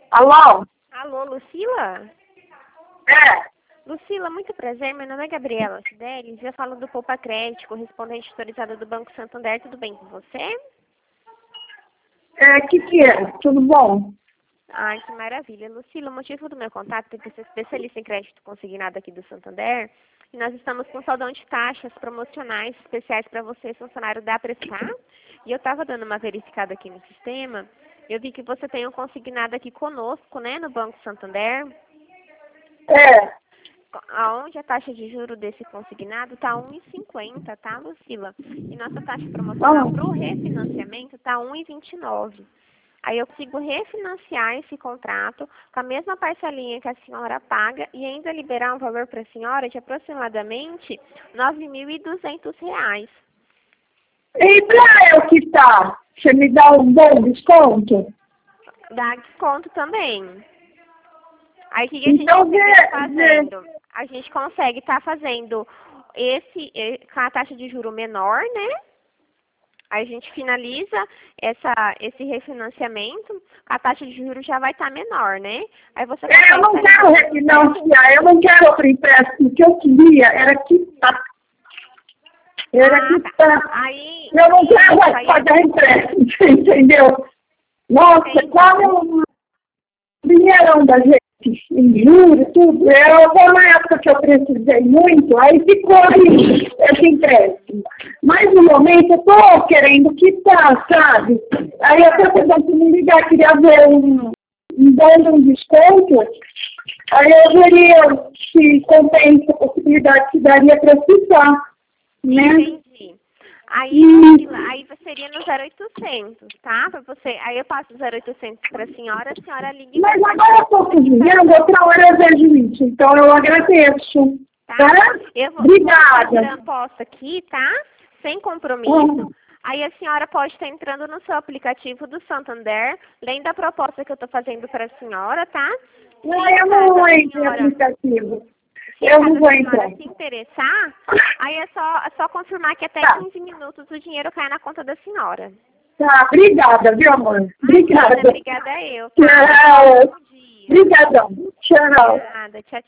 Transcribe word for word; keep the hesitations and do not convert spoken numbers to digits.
Alô? Alô, Lucila? É. Lucila, muito prazer. Meu nome é Gabriela Fidelis. Eu falo do Poupa Crédito, correspondente autorizada do Banco Santander. Tudo bem com você? É, que que é? Tudo bom? Ai, que maravilha. Lucila, o motivo do meu contato é que você é especialista em crédito consignado aqui do Santander. E nós estamos com saldão de taxas promocionais especiais para você, funcionário da Prestar. E eu estava dando uma verificada aqui no sistema. Eu vi que você tem um consignado aqui conosco, né, no Banco Santander. É. Aonde a taxa de juro desse consignado está um vírgula cinquenta, tá, Lucila? E nossa taxa promocional Ah. para o refinanciamento está um vírgula vinte e nove. Aí eu consigo refinanciar esse contrato com a mesma parcelinha que a senhora paga e ainda liberar um valor para a senhora de aproximadamente nove mil e duzentos reais. E pra eu que tá, você me dá um bom desconto? Dá desconto também. Aí o que, que a gente Então, consegue vê, estar vê. fazendo? A gente consegue estar fazendo esse, eh, com a taxa de juro menor, né? Aí a gente finaliza essa, esse refinanciamento, a taxa de juros já vai estar menor, né? Aí você É, eu consegue não estar quero liberando. refinanciar, eu não quero outro empréstimo. O que eu queria era quitar. Era Ah, tá. quitar. Aí, Eu não isso, quero mais aí pagar empréstimo, você entendeu? Nossa, entendi. quase um dinheirão da gente, em juros, tudo. Eu, foi uma época que eu precisei muito, aí ficou aí esse empréstimo. Mas no momento eu tô querendo quitar, sabe? Aí eu tô tentando me ligar, queria ver um, um bom um desconto. Aí eu veria se compensa a possibilidade que daria para quitar, né? Entendi. Aí, E, Lucila, aí seria no zero oitocentos, tá? Pra você, aí eu passo o zero oitocentos para a senhora, a senhora liga e mas faz agora eu tô cozinhando, outra hora eu vejo isso. Então eu agradeço. tá? Tá? Eu vou, vou Obrigada. fazer a aposta aqui, tá? Sem compromisso. Aí a senhora pode estar entrando no seu aplicativo do Santander, lendo a proposta que eu estou fazendo para a senhora, tá? Não, Se eu caso não a entro em senhora, aplicativo. se Eu caso não a vou senhora entrar. se interessar, aí é só, é só confirmar que até Tá, quinze minutos o dinheiro cai na conta da senhora. tá. Obrigada, viu, amor? Imagina, Obrigada. obrigada eu, tá? Tchau. Bom dia. Obrigadão. Tchau. Nada, tchau, tchau.